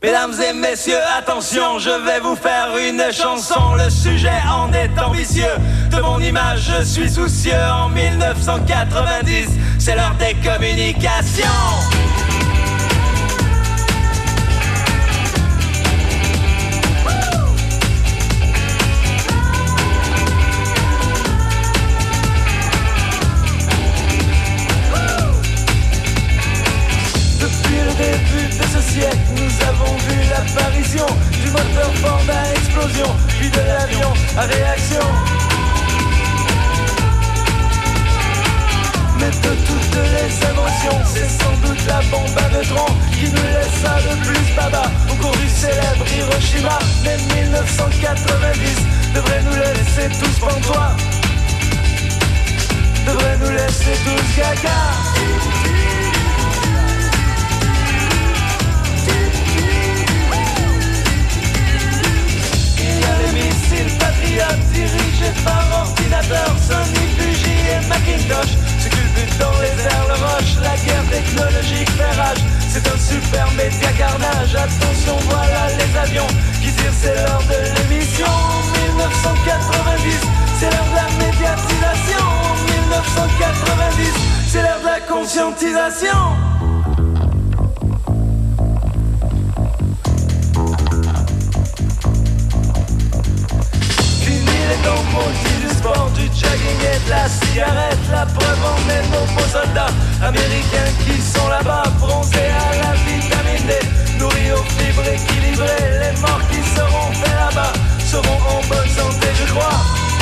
Mesdames et messieurs, attention, je vais vous faire une chanson. Le sujet en est ambitieux. De mon image, je suis soucieux. En 1990, c'est l'heure des communications. Nous avons vu l'apparition du moteur Ford à explosion, puis de l'avion à réaction. Mais de toutes les inventions, c'est sans doute la bombe à neutrons qui nous laissa le plus baba au cours du célèbre Hiroshima. Mais 1990 devrait nous laisser tous pantois, devrait nous laisser tous gaga. Patriote dirigé par ordinateur, Sony, Fuji et Macintosh se culbutent dans les airs, le rush, la guerre technologique fait rage. C'est un super média carnage, attention voilà les avions qui tirent, c'est l'heure de l'émission. 1990, c'est l'heure de la médiatisation. 1990, c'est l'heure de la conscientisation. Dans maudit du sport, du jogging et de la cigarette. La preuve en est nos beaux soldats américains qui sont là-bas, bronzés à la vitamine D, nourris aux fibres équilibrées. Les morts qui seront faits là-bas seront en bonne santé, je crois.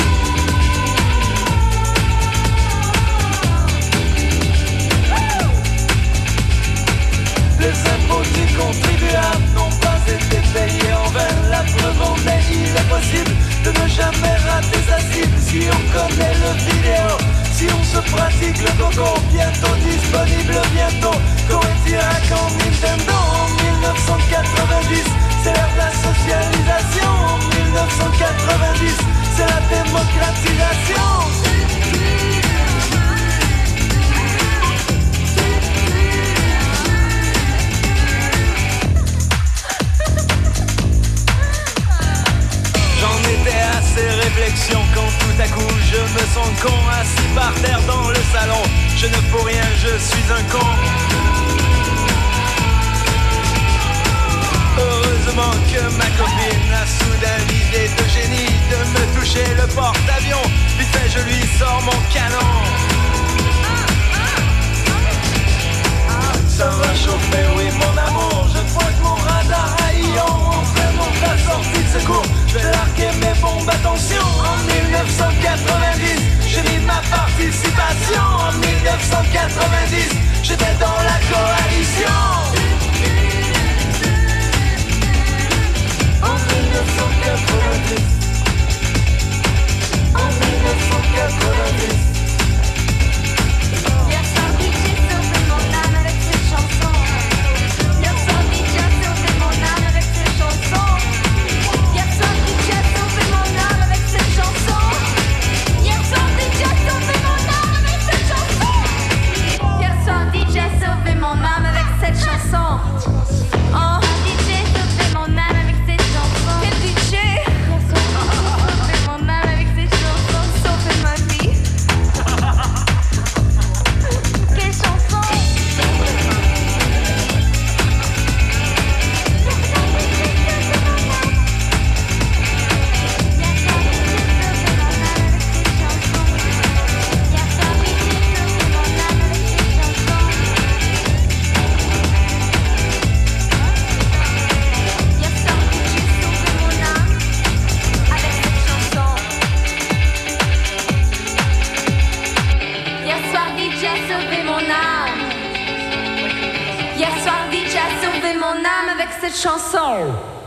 Les impôts du contribuable n'ont pas été payés en vain. La preuve en est, il est possible de ne jamais rater sa cible. Si on connaît le vidéo, si on se pratique le coco, bientôt disponible, bientôt Coetirak en Nintendo. En 1990, c'est l'ère de la socialisation. En 1990, c'est la démocratisation. Ces réflexions quand tout à coup je me sens con, assis par terre dans le salon. Je ne fous rien, je suis un con. Heureusement que ma copine a soudain l'idée de génie de me toucher le porte-avions. Vite fait je lui sors mon canon. Ça va chauffer, oui mon amour. Je crois que mon radar à ion remonte la sortie de secours. Je vais larguer mes bombes, attention. En 1990, j'ai mis ma participation. En 1990, j'étais dans la coalition. En 1990. En 1990. Hier soir, DJ a sauvé mon âme avec cette chanson.